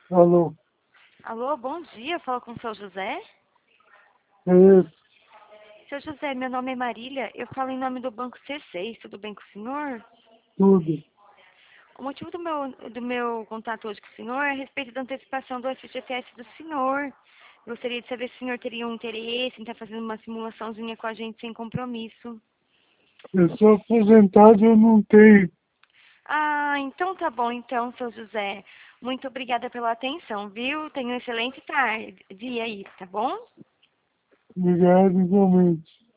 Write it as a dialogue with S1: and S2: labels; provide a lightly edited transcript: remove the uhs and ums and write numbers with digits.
S1: Alô,
S2: Alô, bom dia, fala com o seu José.
S1: é ele,
S2: Seu José, meu nome é Marília, eu falo em nome do Banco C6, tudo bem com o senhor?
S1: tudo.
S2: O motivo do meu contato hoje com o senhor é a respeito da antecipação do FGTS do senhor. Gostaria de saber se o senhor teria um interesse em estar fazendo uma simulaçãozinha com a gente sem compromisso.
S1: Eu sou aposentado, eu não tenho.
S2: Ah, então tá bom, então, seu José. Muito obrigada pela atenção, viu? Tenha um excelente tarde, dia aí, tá bom?
S1: Obrigado igualmente.